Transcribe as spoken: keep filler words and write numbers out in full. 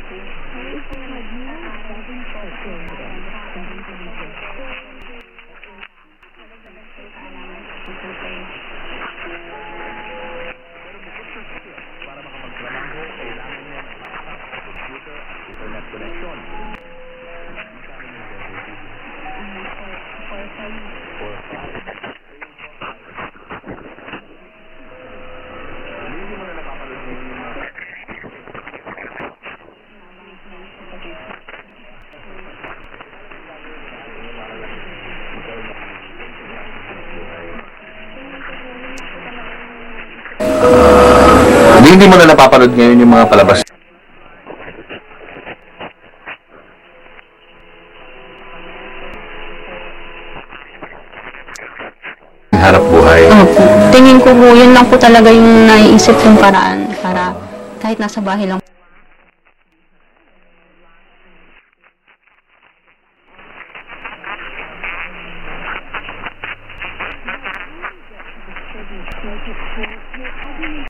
Para makapagtrabaho, kailangan niya ng laptop, computer, at internet connection. Hindi mo na napapanood ngayon yung mga Hindi mo na napapanood ngayon yung mga palabas. Harap buhay. Opo. Tingin ko po, yun lang po talaga yung naiisip kong paraan para kahit nasa bahay lang.